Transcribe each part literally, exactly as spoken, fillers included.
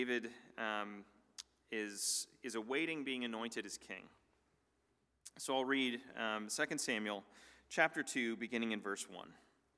David um, is, is awaiting being anointed as king. So I'll read um, Second Samuel chapter two, beginning in verse one.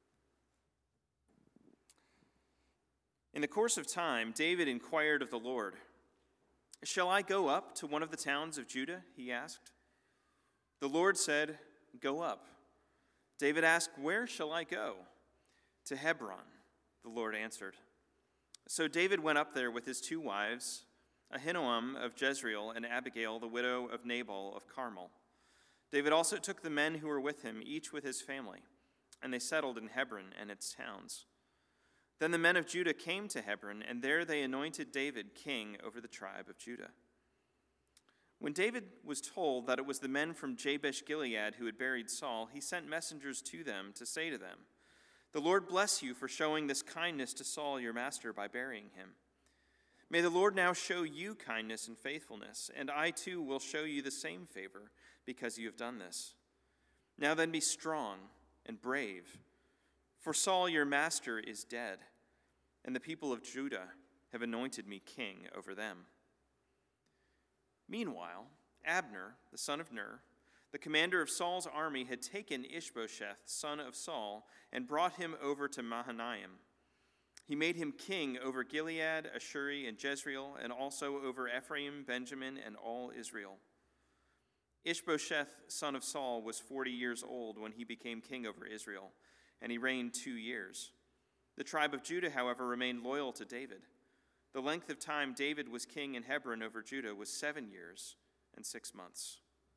In the course of time, David inquired of the Lord, "Shall I go up to one of the towns of Judah?" he asked. The Lord said, "Go up." David asked, "Where shall I go?" "To Hebron," the Lord answered. So David went up there with his two wives, Ahinoam of Jezreel and Abigail, the widow of Nabal of Carmel. David also took the men who were with him, each with his family, and they settled in Hebron and its towns. Then the men of Judah came to Hebron, and there they anointed David king over the tribe of Judah. When David was told that it was the men from Jabesh-Gilead who had buried Saul, he sent messengers to them to say to them, "The Lord bless you for showing this kindness to Saul your master by burying him. May the Lord now show you kindness and faithfulness, and I too will show you the same favor because you have done this. Now then be strong and brave, for Saul your master is dead, and the people of Judah have anointed me king over them." Meanwhile, Abner, the son of Ner, the commander of Saul's army, had taken Ishbosheth, son of Saul, and brought him over to Mahanaim. He made him king over Gilead, Ashuri, and Jezreel, and also over Ephraim, Benjamin, and all Israel. Ishbosheth, son of Saul, was forty years old when he became king over Israel, and he reigned two years. The tribe of Judah, however, remained loyal to David. The length of time David was king in Hebron over Judah was seven years and six months.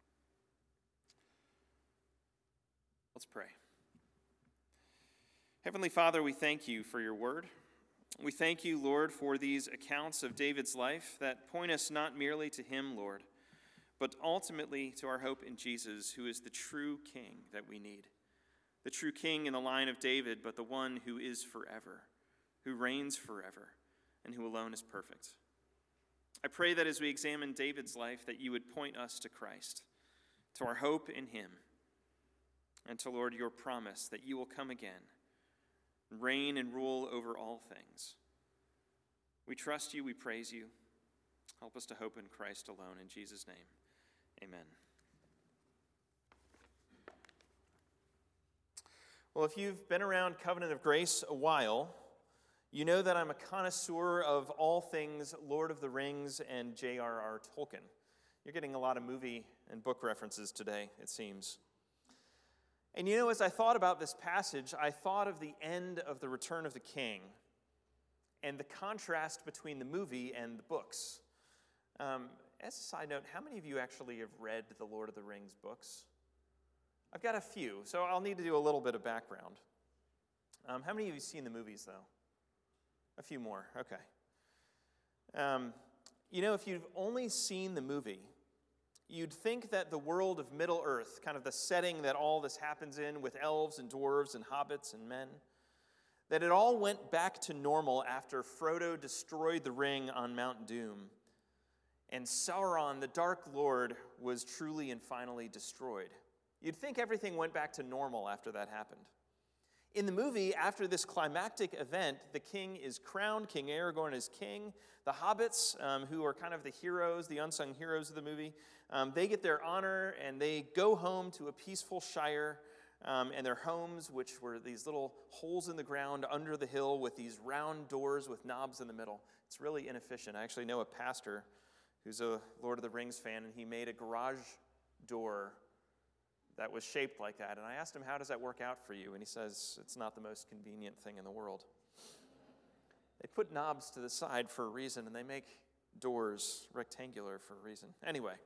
Let's pray. Heavenly Father, we thank you for your word. We thank you, Lord, for these accounts of David's life that point us not merely to him, Lord, but ultimately to our hope in Jesus, who is the true king that we need. The true king in the line of David, but the one who is forever, who reigns forever, and who alone is perfect. I pray that as we examine David's life, that you would point us to Christ, to our hope in him, and to, Lord, your promise that you will come again, reign and rule over all things. We trust you, we praise you. Help us to hope in Christ alone. In Jesus' name, amen. Well, if you've been around Covenant of Grace a while, you know that I'm a connoisseur of all things Lord of the Rings and J R R Tolkien. You're getting a lot of movie and book references today, it seems. And you know, as I thought about this passage, I thought of the end of The Return of the King and the contrast between the movie and the books. Um, as a side note, how many of you actually have read the Lord of the Rings books? I've got a few, so I'll need to do a little bit of background. Um, how many of you have seen the movies, though? A few more, okay. Um, you know, if you've only seen the movie, you'd think that the world of Middle-earth, kind of the setting that all this happens in with elves and dwarves and hobbits and men, that it all went back to normal after Frodo destroyed the ring on Mount Doom, and Sauron, the Dark Lord, was truly and finally destroyed. You'd think everything went back to normal after that happened. In the movie, after this climactic event, the king is crowned. King Aragorn is king. The hobbits, um, who are kind of the heroes, the unsung heroes of the movie, um, they get their honor, and they go home to a peaceful shire, um, and their homes, which were these little holes in the ground under the hill with these round doors with knobs in the middle. It's really inefficient. I actually know a pastor who's a Lord of the Rings fan, and he made a garage door that was shaped like that. And I asked him, "How does that work out for you?" And he says, "It's not the most convenient thing in the world." They put knobs to the side for a reason, and they make doors rectangular for a reason. Anyway,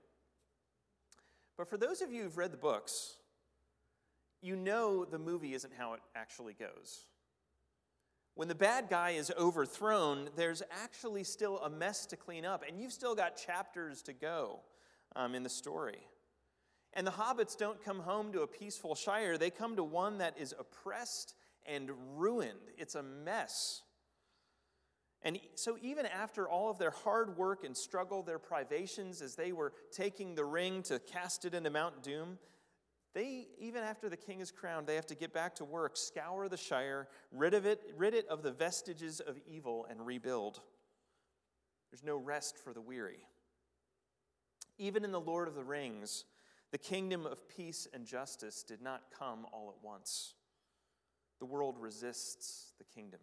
but for those of you who've read the books, you know the movie isn't how it actually goes. When the bad guy is overthrown, there's actually still a mess to clean up, and you've still got chapters to go um, in the story. And the hobbits don't come home to a peaceful shire. They come to one that is oppressed and ruined. It's a mess. And so even after all of their hard work and struggle, their privations as they were taking the ring to cast it into Mount Doom, they, even after the king is crowned, they have to get back to work, scour the shire, rid of it, rid it of the vestiges of evil, and rebuild. There's no rest for the weary. Even in the Lord of the Rings, the kingdom of peace and justice did not come all at once. The world resists the kingdom.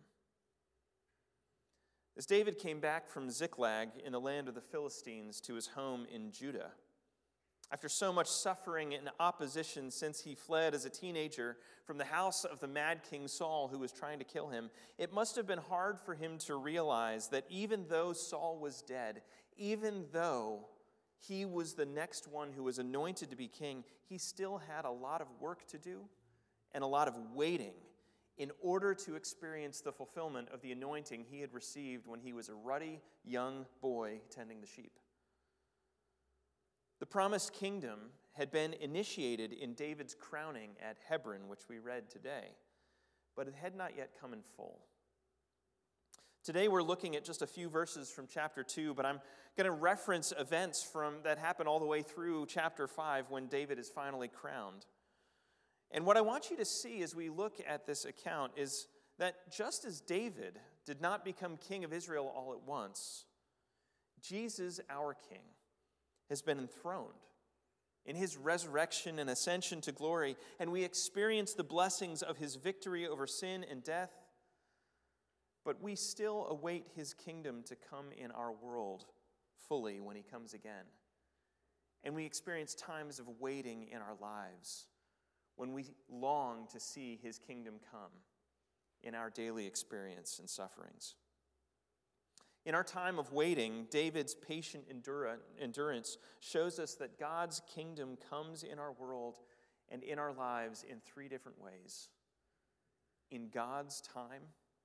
As David came back from Ziklag in the land of the Philistines to his home in Judah, after so much suffering and opposition since he fled as a teenager from the house of the mad King Saul who was trying to kill him, it must have been hard for him to realize that even though Saul was dead, even though he was the next one who was anointed to be king, he still had a lot of work to do and a lot of waiting in order to experience the fulfillment of the anointing he had received when he was a ruddy young boy tending the sheep. The promised kingdom had been initiated in David's crowning at Hebron, which we read today, but it had not yet come in full. Today we're looking at just a few verses from chapter two, but I'm going to reference events from that happen all the way through chapter five when David is finally crowned. And what I want you to see as we look at this account is that just as David did not become king of Israel all at once, Jesus, our king, has been enthroned in his resurrection and ascension to glory, and we experience the blessings of his victory over sin and death, but we still await his kingdom to come in our world fully when he comes again. And we experience times of waiting in our lives when we long to see his kingdom come in our daily experience and sufferings. In our time of waiting, David's patient endurance shows us that God's kingdom comes in our world and in our lives in three different ways. In God's time,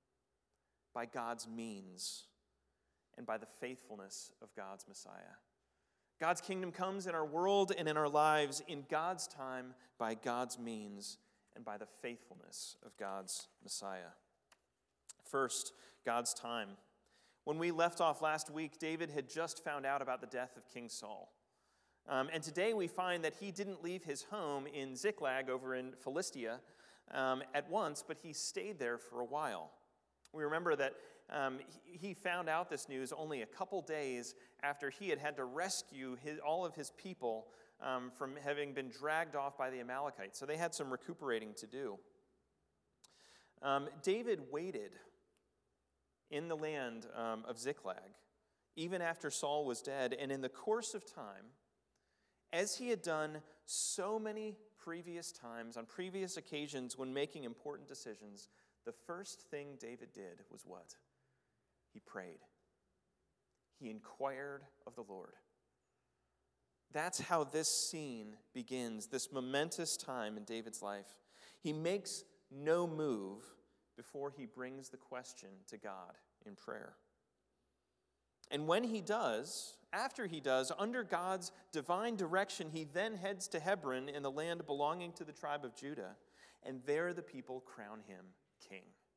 by God's means, and by the faithfulness of God's Messiah. God's kingdom comes in our world and in our lives in God's time, by God's means, and by the faithfulness of God's Messiah. First, God's time. When we left off last week, David had just found out about the death of King Saul. Um, and today we find that he didn't leave his home in Ziklag over in Philistia um, at once, but he stayed there for a while. We remember that um, he found out this news only a couple days after he had had to rescue his, all of his people um, from having been dragged off by the Amalekites. So they had some recuperating to do. Um, David waited in the land um, of Ziklag, even after Saul was dead, and in the course of time, as he had done so many previous times, on previous occasions when making important decisions, the first thing David did was what? He prayed. He inquired of the Lord. That's how this scene begins, this momentous time in David's life. He makes no move before he brings the question to God in prayer. And when he does, after he does, under God's divine direction, he then heads to Hebron in the land belonging to the tribe of Judah, and there the people crown him king.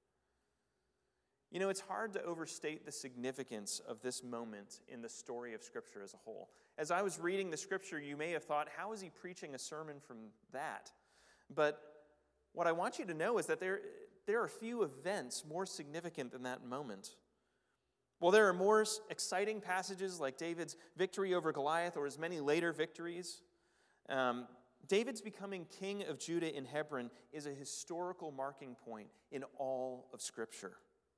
You know, it's hard to overstate the significance of this moment in the story of Scripture as a whole. As I was reading the Scripture, you may have thought, how is he preaching a sermon from that? But what I want you to know is that there There are few events more significant than that moment. While there are more exciting passages like David's victory over Goliath or his many later victories, um, David's becoming king of Judah in Hebron is a historical marking point in all of Scripture.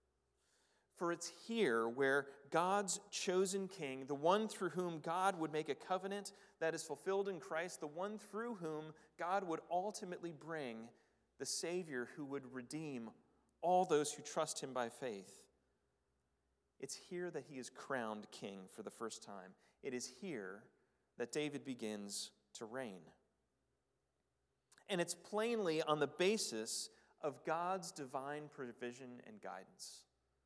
For it's here where God's chosen king, the one through whom God would make a covenant that is fulfilled in Christ, the one through whom God would ultimately bring the Savior who would redeem all those who trust him by faith. It's here that he is crowned king for the first time. It is here that David begins to reign. And it's plainly on the basis of God's divine provision and guidance.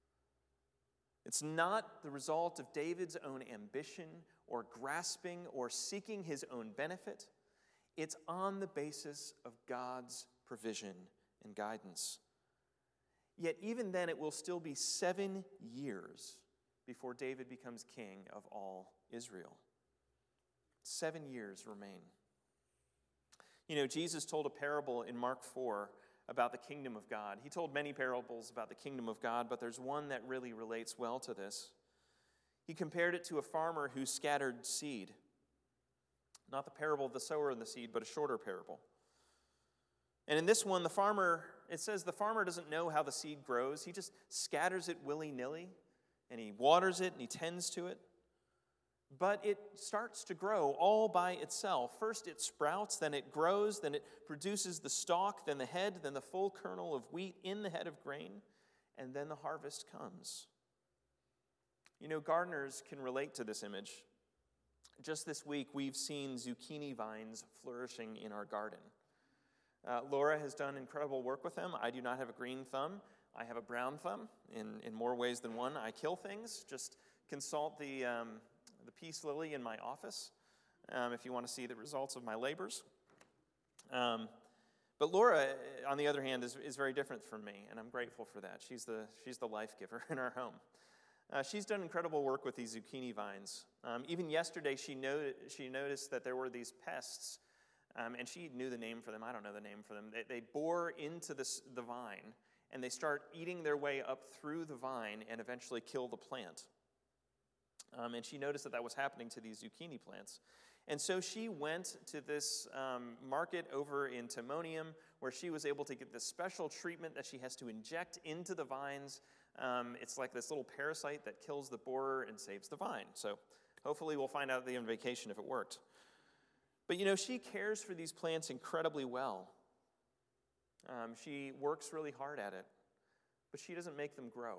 It's not the result of David's own ambition or grasping or seeking his own benefit. It's on the basis of God's provision and guidance. Yet even then, it will still be seven years before David becomes king of all Israel. Seven years remain. You know, Jesus told a parable in Mark four about the kingdom of God. He told many parables about the kingdom of God, but there's one that really relates well to this. He He compared it to a farmer who scattered seed. Not the parable of the sower and the seed, but a shorter parable. And in this one, the farmer, it says the farmer doesn't know how the seed grows. He just scatters it willy-nilly, and he waters it, and he tends to it. But it starts to grow all by itself. First it sprouts, then it grows, then it produces the stalk, then the head, then the full kernel of wheat in the head of grain, and then the harvest comes. You know, gardeners can relate to this image. Just this week, we've seen zucchini vines flourishing in our garden. Uh, Laura has done incredible work with them. I do not have a green thumb. I have a brown thumb in, in more ways than one. I kill things. Just consult the, um, the peace lily in my office um, if you want to see the results of my labors. Um, but Laura, on the other hand, is, is very different from me, and I'm grateful for that. She's the, she's the life giver in our home. Uh, she's done incredible work with these zucchini vines. Um, even yesterday, she, no- she noticed that there were these pests. Um, and she knew the name for them. I don't know the name for them. They, they bore into this, the vine, and they start eating their way up through the vine and eventually kill the plant. Um, and she noticed that that was happening to these zucchini plants. And so she went to this um, market over in Timonium, where she was able to get this special treatment that she has to inject into the vines. Um, it's like this little parasite that kills the borer and saves the vine. So hopefully we'll find out at the end of vacation if it worked. But, you know, she cares for these plants incredibly well. Um, she works really hard at it, but she doesn't make them grow.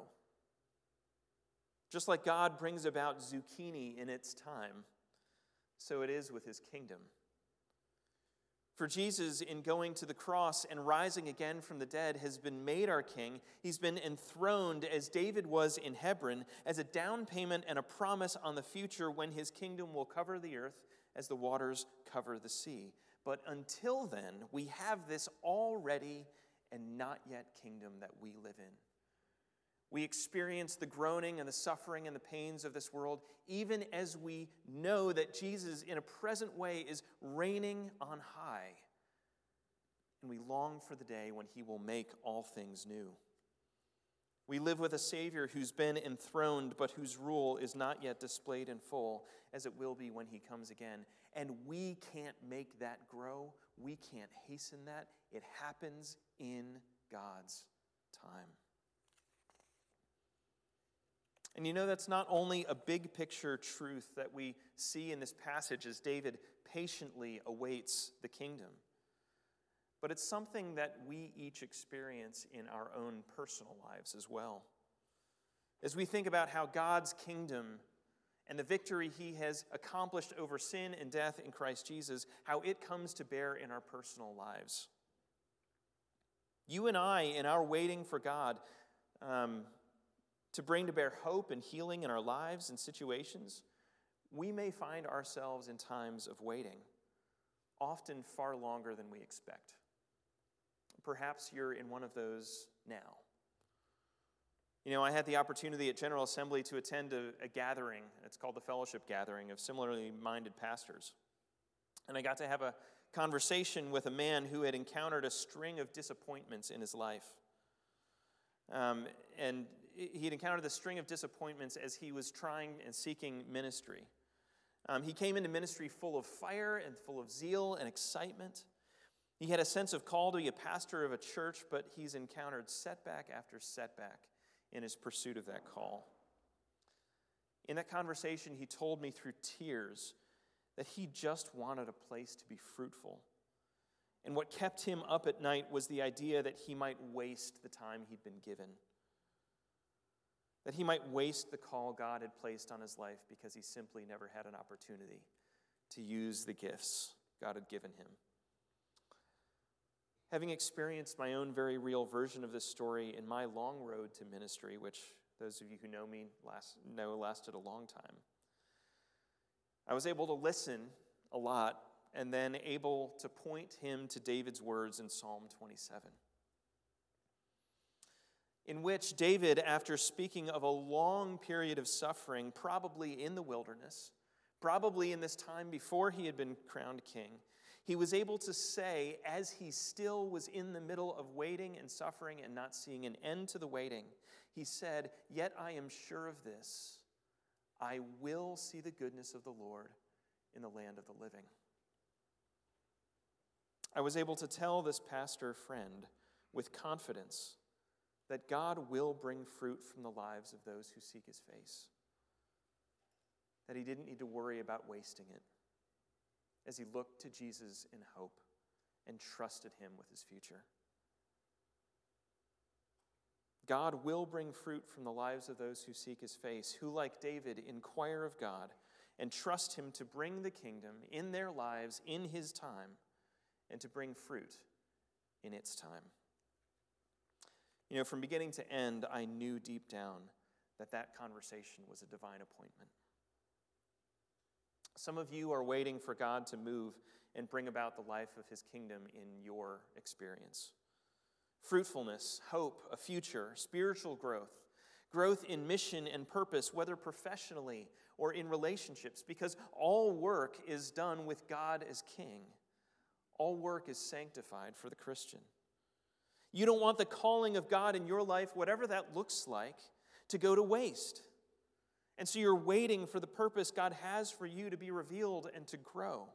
Just like God brings about zucchini in its time, so it is with his kingdom. For Jesus, in going to the cross and rising again from the dead, has been made our king. He's been enthroned as David was in Hebron, as a down payment and a promise on the future when his kingdom will cover the earth as the waters cover the sea. But until then, we have this already and not yet kingdom that we live in. We experience the groaning and the suffering and the pains of this world, even as we know that Jesus, in a present way, is reigning on high. And we long for the day when he will make all things new. We live with a Savior who's been enthroned, but whose rule is not yet displayed in full, as it will be when he comes again. And we can't make that grow. We can't hasten that. It happens in God's time. And you know, that's not only a big picture truth that we see in this passage as David patiently awaits the kingdom, but it's something that we each experience in our own personal lives as well. As we think about how God's kingdom and the victory he has accomplished over sin and death in Christ Jesus, how it comes to bear in our personal lives. You and I, in our waiting for God, um, to bring to bear hope and healing in our lives and situations, we may find ourselves in times of waiting, often far longer than we expect. Perhaps you're in one of those now. You know, I had the opportunity at General Assembly to attend a, a gathering. It's called the Fellowship Gathering of similarly minded pastors. And I got to have a conversation with a man who had encountered a string of disappointments in his life. Um, and he had encountered the string of disappointments as he was trying and seeking ministry. Um, he came into ministry full of fire and full of zeal and excitement. He had a sense of call to be a pastor of a church, but he's encountered setback after setback in his pursuit of that call. In that conversation, he told me through tears that he just wanted a place to be fruitful. And what kept him up at night was the idea that he might waste the time he'd been given. That he might waste the call God had placed on his life because he simply never had an opportunity to use the gifts God had given him. Having experienced my own very real version of this story in my long road to ministry, which those of you who know me last, know lasted a long time, I was able to listen a lot and then able to point him to David's words in Psalm twenty-seven. In which David, after speaking of a long period of suffering, probably in the wilderness, probably in this time before he had been crowned king, he was able to say, as he still was in the middle of waiting and suffering and not seeing an end to the waiting, he said, "Yet I am sure of this, I will see the goodness of the Lord in the land of the living. I was able to tell this pastor friend with confidence that God will bring fruit from the lives of those who seek his face, that he didn't need to worry about wasting it as he looked to Jesus in hope and trusted him with his future. God will bring fruit from the lives of those who seek his face, who, like David, inquire of God and trust him to bring the kingdom in their lives in his time and to bring fruit in its time. You know, from beginning to end, I knew deep down that that conversation was a divine appointment. Some of you are waiting for God to move and bring about the life of his kingdom in your experience. Fruitfulness, hope, a future, spiritual growth, growth in mission and purpose, whether professionally or in relationships, because all work is done with God as King. All work is sanctified for the Christian. You don't want the calling of God in your life, whatever that looks like, to go to waste. And so you're waiting for the purpose God has for you to be revealed and to grow.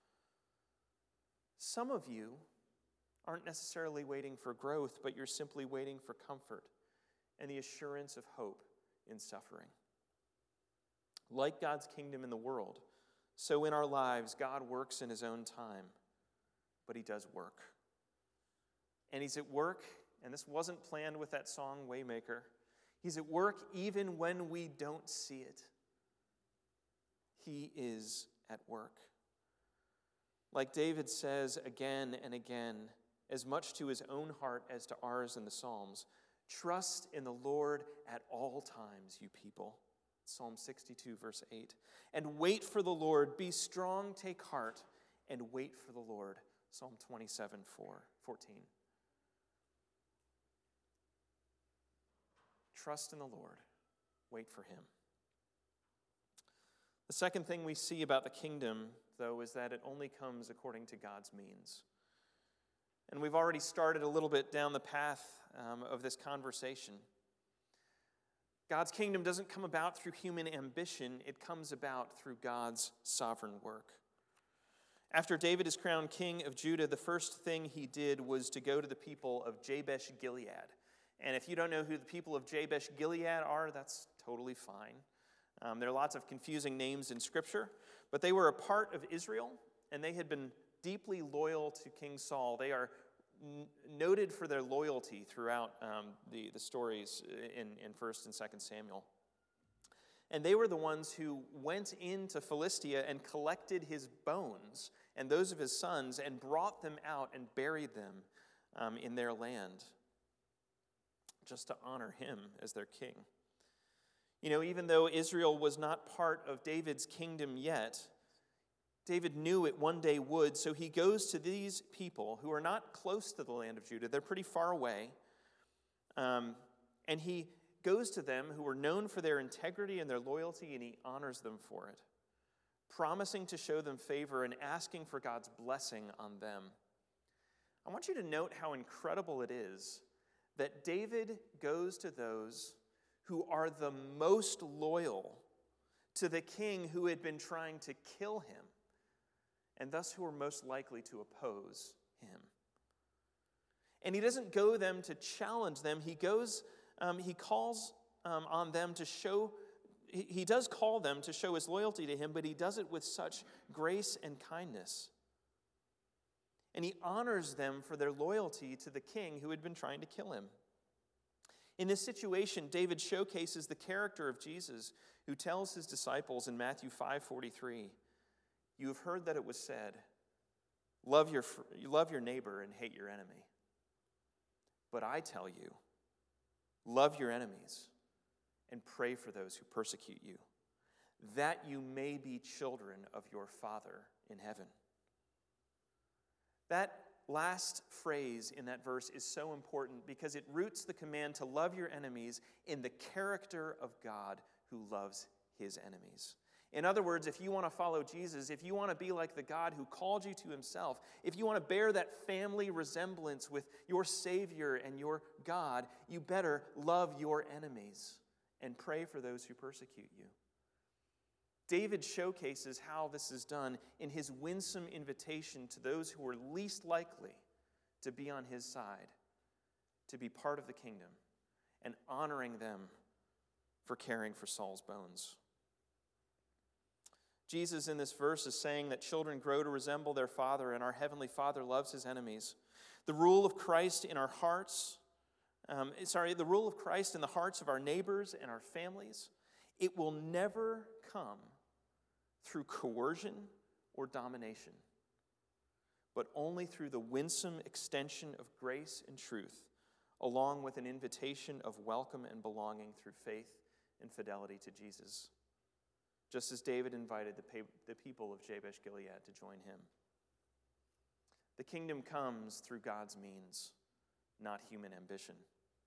Some of you aren't necessarily waiting for growth, but you're simply waiting for comfort and the assurance of hope in suffering. Like God's kingdom in the world, so in our lives, God works in his own time, but he does work. And he's at work, and this wasn't planned with that song, Waymaker. He's at work even when we don't see it. He is at work. Like David says again and again, as much to his own heart as to ours in the Psalms, trust in the Lord at all times, you people. Psalm sixty-two, verse eight. And wait for the Lord. Be strong, take heart, and wait for the Lord. Psalm twenty-seven, fourteen. Trust in the Lord. Wait for him. The second thing we see about the kingdom, though, is that it only comes according to God's means. And we've already started a little bit down the path um, of this conversation. God's kingdom doesn't come about through human ambition. It comes about through God's sovereign work. After David is crowned king of Judah, the first thing he did was to go to the people of Jabesh Gilead. And if you don't know who the people of Jabesh Gilead are, that's totally fine. Um, there are lots of confusing names in Scripture, but they were a part of Israel, and they had been deeply loyal to King Saul. They are n- noted for their loyalty throughout um, the, the stories in, in First and Second Samuel. And they were the ones who went into Philistia and collected his bones and those of his sons and brought them out and buried them um, in their land, just to honor him as their king. You know, even though Israel was not part of David's kingdom yet, David knew it one day would, so he goes to these people who are not close to the land of Judah. They're pretty far away. Um, and he goes to them who are known for their integrity and their loyalty, and he honors them for it, promising to show them favor and asking for God's blessing on them. I want you to note how incredible it is that David goes to those who are the most loyal to the king who had been trying to kill him, and thus who are most likely to oppose him. And he doesn't go them to challenge them. He goes, um, he calls um, on them to show, he, he does call them to show his loyalty to him, but he does it with such grace and kindness. And he honors them for their loyalty to the king who had been trying to kill him. In this situation, David showcases the character of Jesus, who tells his disciples in Matthew five forty-three, "You have heard that it was said, love your, love your neighbor and hate your enemy. But I tell you, love your enemies and pray for those who persecute you, that you may be children of your Father in heaven." That last phrase in that verse is so important because it roots the command to love your enemies in the character of God who loves his enemies. In other words, if you want to follow Jesus, if you want to be like the God who called you to himself, if you want to bear that family resemblance with your Savior and your God, you better love your enemies and pray for those who persecute you. David showcases how this is done in his winsome invitation to those who are least likely to be on his side, to be part of the kingdom, and honoring them for caring for Saul's bones. Jesus in this verse is saying that children grow to resemble their Father, and our Heavenly Father loves his enemies. The rule of Christ in our hearts, um, sorry, the rule of Christ in the hearts of our neighbors and our families, it will never come through coercion or domination, but only through the winsome extension of grace and truth, along with an invitation of welcome and belonging through faith and fidelity to Jesus, just as David invited the, pa- the people of Jabesh Gilead to join him. The kingdom comes through God's means, not human ambition.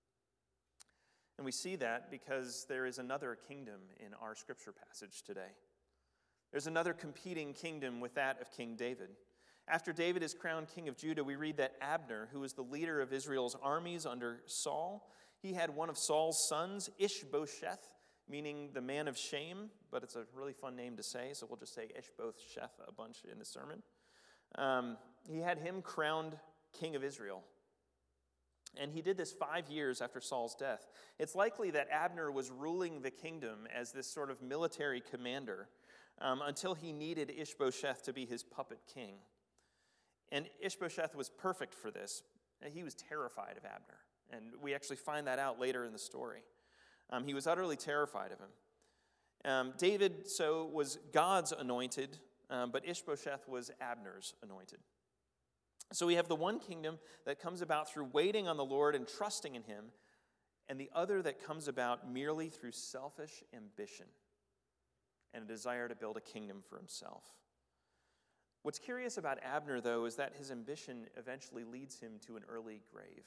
And we see that because there is another kingdom in our scripture passage today. There's another competing kingdom with that of King David. After David is crowned king of Judah, we read that Abner, who was the leader of Israel's armies under Saul, he had one of Saul's sons, Ishbosheth, meaning the man of shame, but it's a really fun name to say, so we'll just say Ishbosheth a bunch in the sermon. Um, he had him crowned king of Israel. And he did this five years after Saul's death. It's likely that Abner was ruling the kingdom as this sort of military commander um, until he needed Ishbosheth to be his puppet king. And Ishbosheth was perfect for this. He was terrified of Abner. And we actually find that out later in the story. Um, he was utterly terrified of him. Um, David, so, was God's anointed, um, but Ishbosheth was Abner's anointed. So we have the one kingdom that comes about through waiting on the Lord and trusting in him, and the other that comes about merely through selfish ambition and a desire to build a kingdom for himself. What's curious about Abner, though, is that his ambition eventually leads him to an early grave,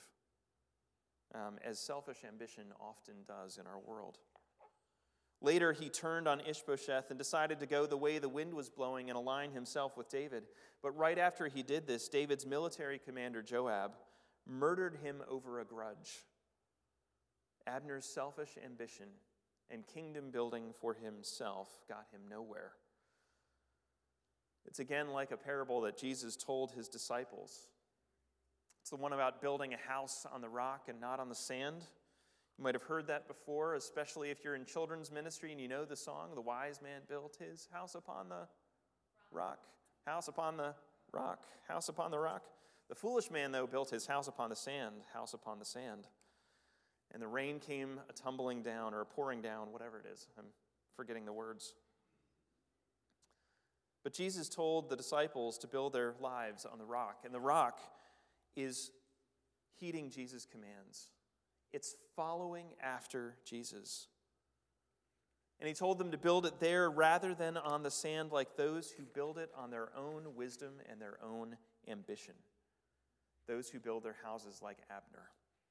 um, as selfish ambition often does in our world. Later, he turned on Ishbosheth and decided to go the way the wind was blowing and align himself with David. But right after he did this, David's military commander, Joab, murdered him over a grudge. Abner's selfish ambition and kingdom building for himself got him nowhere. It's again like a parable that Jesus told his disciples. It's the one about building a house on the rock and not on the sand. You might have heard that before, especially if you're in children's ministry and you know the song, "The wise man built his house upon the rock, house upon the rock, house upon the rock. The foolish man, though, built his house upon the sand, house upon the sand. And the rain came a tumbling down or a pouring down, whatever it is. I'm forgetting the words. But Jesus told the disciples to build their lives on the rock, and the rock is heeding Jesus' commands. It's following after Jesus. And he told them to build it there rather than on the sand like those who build it on their own wisdom and their own ambition. Those who build their houses like Abner.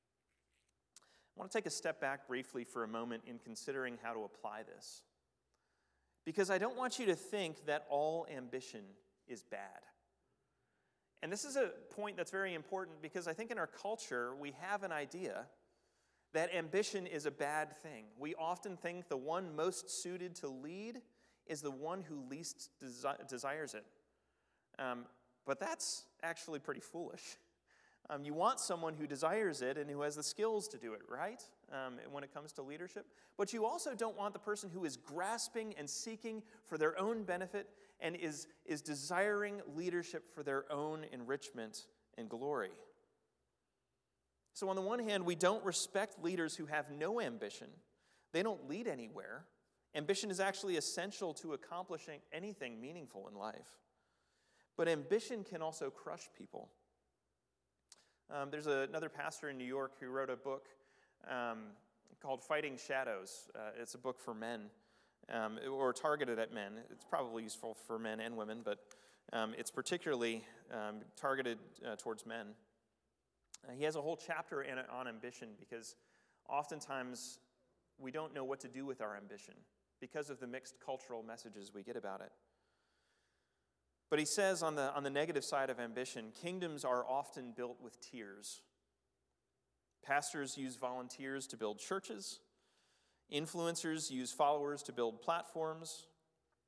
I want to take a step back briefly for a moment in considering how to apply this. Because I don't want you to think that all ambition is bad. And this is a point that's very important because I think in our culture we have an idea that ambition is a bad thing. We often think the one most suited to lead is the one who least desi- desires it. Um, but that's actually pretty foolish. Um, you want someone who desires it and who has the skills to do it, right? Um, when it comes to leadership. But you also don't want the person who is grasping and seeking for their own benefit and is, is desiring leadership for their own enrichment and glory. So on the one hand, we don't respect leaders who have no ambition. They don't lead anywhere. Ambition is actually essential to accomplishing anything meaningful in life. But ambition can also crush people. Um, there's a, another pastor in New York who wrote a book um, called Fighting Shadows. Uh, it's a book for men, um, or targeted at men. It's probably useful for men and women, but um, it's particularly um, targeted uh, towards men. Uh, he has a whole chapter in, on ambition because oftentimes we don't know what to do with our ambition because of the mixed cultural messages we get about it. But he says on the, on the negative side of ambition, kingdoms are often built with tears. Pastors use volunteers to build churches. Influencers use followers to build platforms.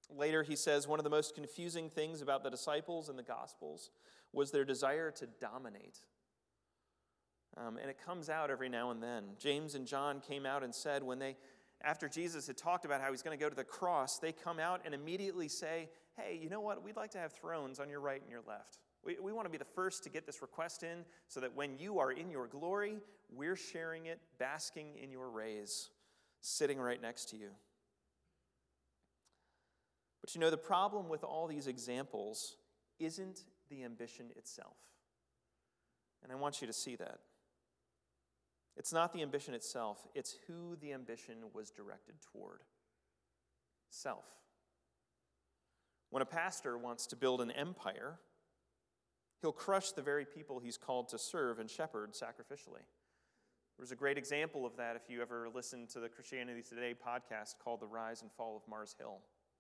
Later, he says one of the most confusing things about the disciples in the Gospels was their desire to dominate. Um, and it comes out every now and then. James and John came out and said when they, after Jesus had talked about how he's going to go to the cross, they come out and immediately say, hey, you know what? We'd like to have thrones on your right and your left. We, we want to be the first to get this request in so that when you are in your glory, we're sharing it, basking in your rays, sitting right next to you. But you know, the problem with all these examples isn't the ambition itself. And I want you to see that. It's not the ambition itself, it's who the ambition was directed toward. Self. When a pastor wants to build an empire, he'll crush the very people he's called to serve and shepherd sacrificially. There's a great example of that if you ever listen to the Christianity Today podcast called The Rise and Fall of Mars Hill.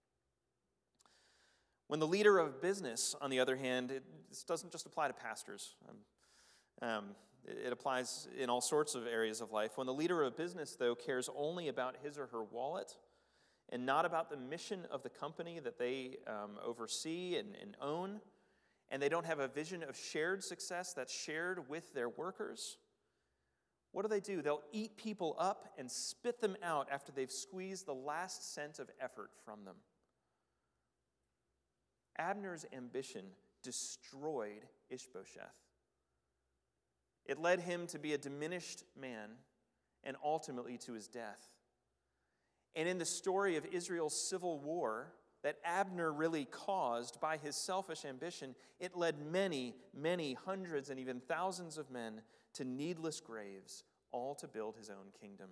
When the leader of business, on the other hand, it, this doesn't just apply to pastors. Um, um, it, it applies in all sorts of areas of life. When the leader of business, though, cares only about his or her wallet and not about the mission of the company that they um, oversee and, and own, and they don't have a vision of shared success that's shared with their workers, what do they do? They'll eat people up and spit them out after they've squeezed the last cent of effort from them. Abner's ambition destroyed Ishbosheth. It led him to be a diminished man and ultimately to his death. And in the story of Israel's civil war that Abner really caused by his selfish ambition, it led many, many hundreds and even thousands of men to needless graves, all to build his own kingdom.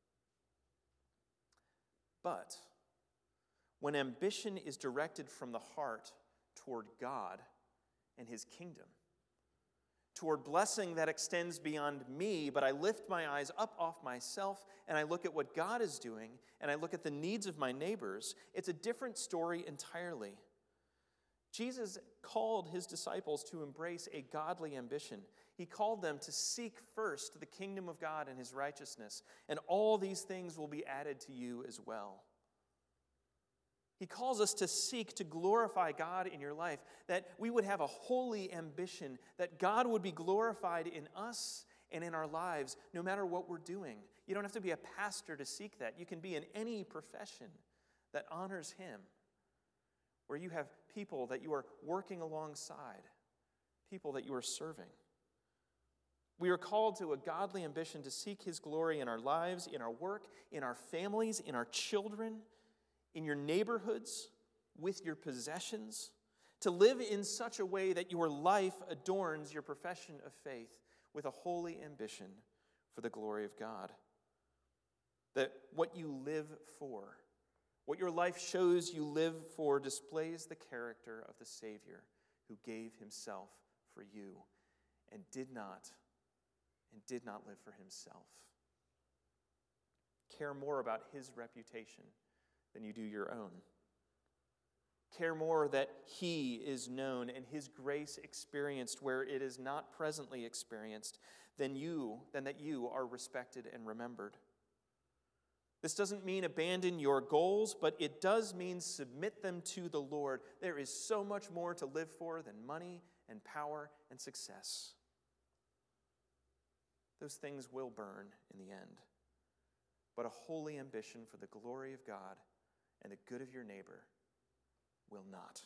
But when ambition is directed from the heart toward God and his kingdom, toward blessing that extends beyond me, but I lift my eyes up off myself and I look at what God is doing and I look at the needs of my neighbors, it's a different story entirely. Jesus called his disciples to embrace a godly ambition. He called them to seek first the kingdom of God and his righteousness, and all these things will be added to you as well. He calls us to seek to glorify God in your life, that we would have a holy ambition, that God would be glorified in us and in our lives, no matter what we're doing. You don't have to be a pastor to seek that. You can be in any profession that honors him, where you have people that you are working alongside, people that you are serving. We are called to a godly ambition to seek his glory in our lives, in our work, in our families, in our children, in your neighborhoods, with your possessions, to live in such a way that your life adorns your profession of faith with a holy ambition for the glory of God. That what you live for, what your life shows you live for, displays the character of the Savior who gave himself for you and did not, and did not live for himself. Care more about his reputation than you do your own. Care more that he is known and his grace experienced where it is not presently experienced than you, than that you are respected and remembered. This doesn't mean abandon your goals, but it does mean submit them to the Lord. There is so much more to live for than money and power and success. Those things will burn in the end. But a holy ambition for the glory of God and the good of your neighbor will not.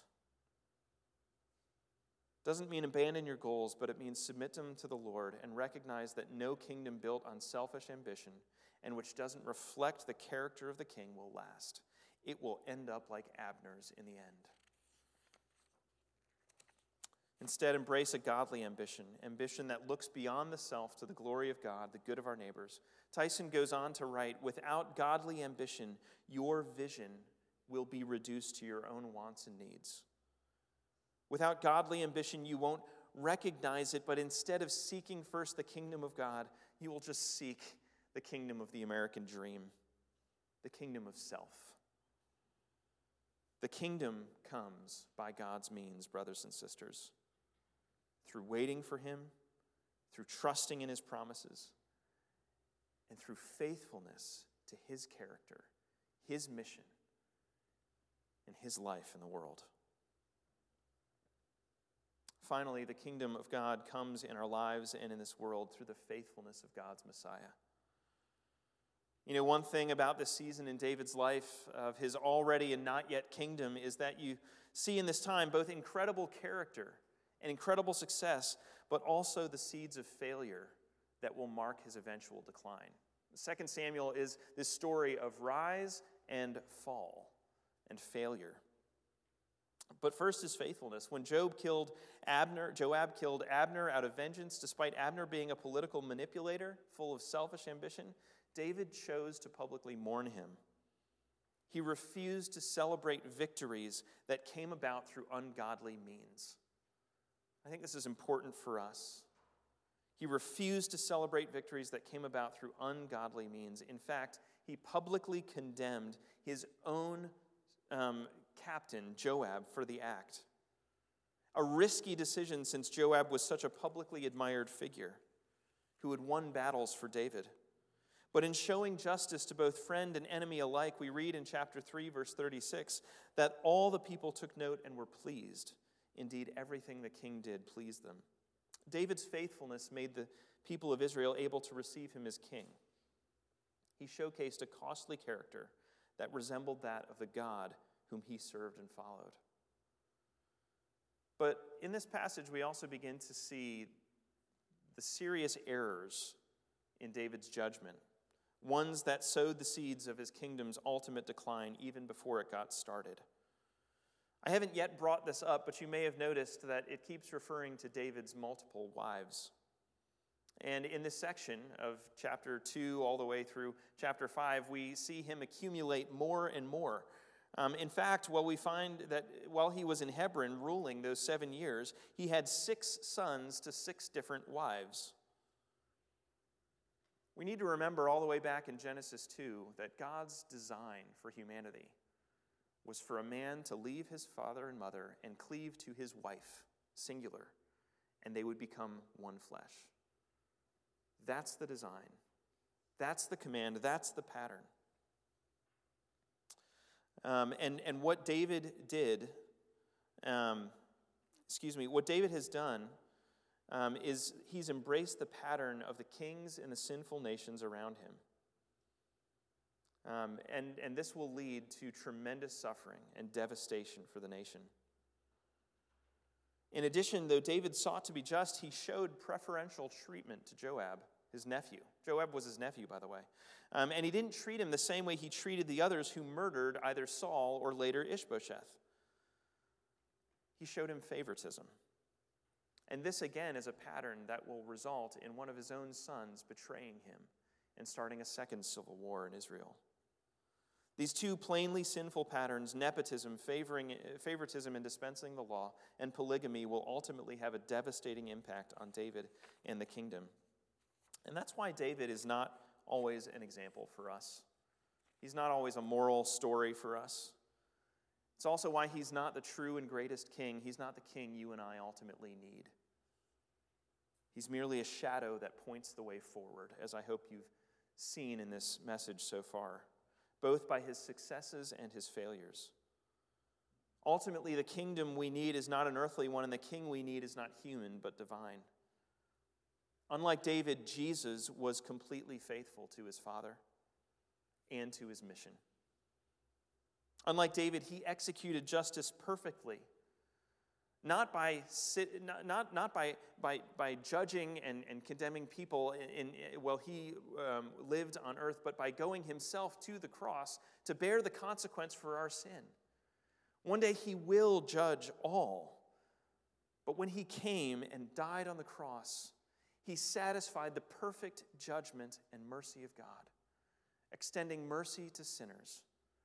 Doesn't mean abandon your goals, but it means submit them to the Lord and recognize that no kingdom built on selfish ambition and which doesn't reflect the character of the king will last. It will end up like Abner's in the end. Instead, embrace a godly ambition, ambition that looks beyond the self to the glory of God, the good of our neighbors. Tyson goes on to write, without godly ambition, your vision will be reduced to your own wants and needs. Without godly ambition, you won't recognize it, but instead of seeking first the kingdom of God, you will just seek the kingdom of the American dream, the kingdom of self. The kingdom comes by God's means, brothers and sisters, through waiting for him, through trusting in his promises, and through faithfulness to his character, his mission, in his life in the world. Finally, the kingdom of God comes in our lives and in this world through the faithfulness of God's Messiah. You know, one thing about this season in David's life of his already and not yet kingdom is that you see in this time both incredible character and incredible success, but also the seeds of failure that will mark his eventual decline. Second Samuel is this story of rise and fall and failure. But first is faithfulness. When Job killed Abner, Joab killed Abner out of vengeance, despite Abner being a political manipulator full of selfish ambition, David chose to publicly mourn him. He refused to celebrate victories that came about through ungodly means. I think this is important for us. He refused to celebrate victories that came about through ungodly means. In fact, he publicly condemned his own um, captain, Joab, for the act. A risky decision since Joab was such a publicly admired figure who had won battles for David. But in showing justice to both friend and enemy alike, we read in chapter three, verse thirty-six, that all the people took note and were pleased. Indeed, everything the king did pleased them. David's faithfulness made the people of Israel able to receive him as king. He showcased a costly character that resembled that of the God whom he served and followed. But in this passage, we also begin to see the serious errors in David's judgment, ones that sowed the seeds of his kingdom's ultimate decline even before it got started. I haven't yet brought this up, but you may have noticed that it keeps referring to David's multiple wives. And in this section of chapter two all the way through chapter five, we see him accumulate more and more. Um, in fact, while we find that while he was in Hebron ruling those seven years, he had six sons to six different wives. We need to remember all the way back in Genesis two that God's design for humanity was for a man to leave his father and mother and cleave to his wife, singular, and they would become one flesh. That's the design. That's the command. That's the pattern. Um, and, and what David did, um, excuse me, what David has done um, is he's embraced the pattern of the kings and the sinful nations around him. Um, and, and this will lead to tremendous suffering and devastation for the nation. In addition, though David sought to be just, he showed preferential treatment to Joab, his nephew. Joab was his nephew, by the way. Um, and he didn't treat him the same way he treated the others who murdered either Saul or later Ishbosheth. He showed him favoritism. And this, again, is a pattern that will result in one of his own sons betraying him and starting a second civil war in Israel. These two plainly sinful patterns, nepotism, favoring, favoritism and dispensing the law, and polygamy, will ultimately have a devastating impact on David and the kingdom. And that's why David is not always an example for us. He's not always a moral story for us. It's also why he's not the true and greatest king. He's not the king you and I ultimately need. He's merely a shadow that points the way forward, as I hope you've seen in this message so far, both by his successes and his failures. Ultimately, the kingdom we need is not an earthly one, and the king we need is not human, but divine. Unlike David, Jesus was completely faithful to his Father and to his mission. Unlike David, he executed justice perfectly, not by not not, not by, by by judging and, and condemning people in, in while he um, lived on earth, but by going himself to the cross to bear the consequence for our sin. One day he will judge all, but when he came and died on the cross, he satisfied the perfect judgment and mercy of God, extending mercy to sinners.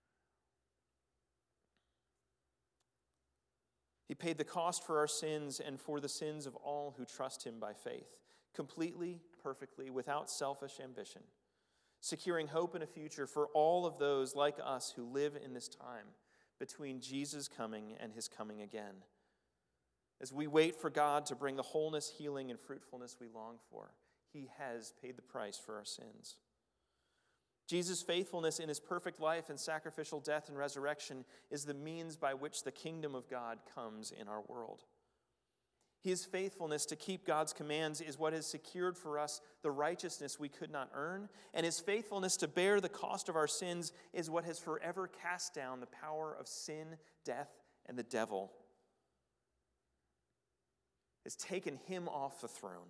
He paid the cost for our sins and for the sins of all who trust him by faith, completely, perfectly, without selfish ambition, securing hope and a future for all of those like us who live in this time between Jesus' coming and his coming again. As we wait for God to bring the wholeness, healing, and fruitfulness we long for, he has paid the price for our sins. Jesus' faithfulness in his perfect life and sacrificial death and resurrection is the means by which the kingdom of God comes in our world. His faithfulness to keep God's commands is what has secured for us the righteousness we could not earn, and his faithfulness to bear the cost of our sins is what has forever cast down the power of sin, death, and the devil. Has taken him off the throne.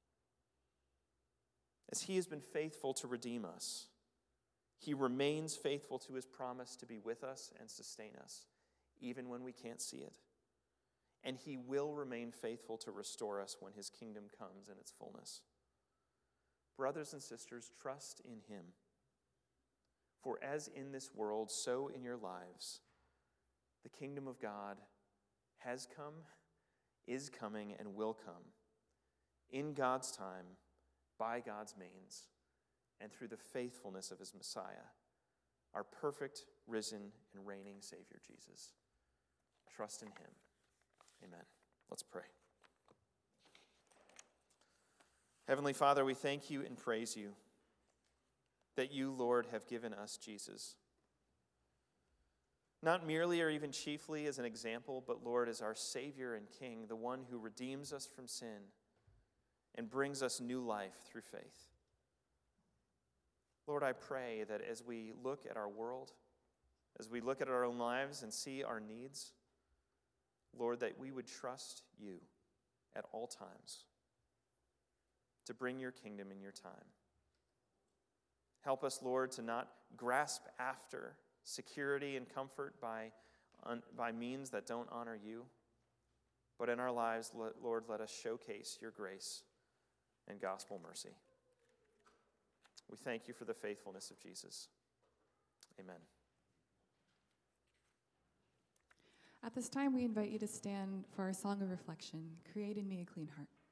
As he has been faithful to redeem us, he remains faithful to his promise to be with us and sustain us, even when we can't see it. And he will remain faithful to restore us when his kingdom comes in its fullness. Brothers and sisters, trust in him. For as in this world, so in your lives, the kingdom of God has come, is coming, and will come in God's time, by God's means, and through the faithfulness of his Messiah, our perfect, risen, and reigning Savior, Jesus. Trust in him. Amen. Let's pray. Heavenly Father, we thank you and praise you that you, Lord, have given us Jesus. Not merely or even chiefly as an example, but, Lord, as our Savior and King, the one who redeems us from sin and brings us new life through faith. Lord, I pray that as we look at our world, as we look at our own lives and see our needs, Lord, that we would trust you at all times to bring your kingdom in your time. Help us, Lord, to not grasp after security and comfort by, un, by means that don't honor you, but in our lives, Lord, let us showcase your grace and gospel mercy. We thank you for the faithfulness of Jesus. Amen. At this time, we invite you to stand for our song of reflection, Create in Me a Clean Heart.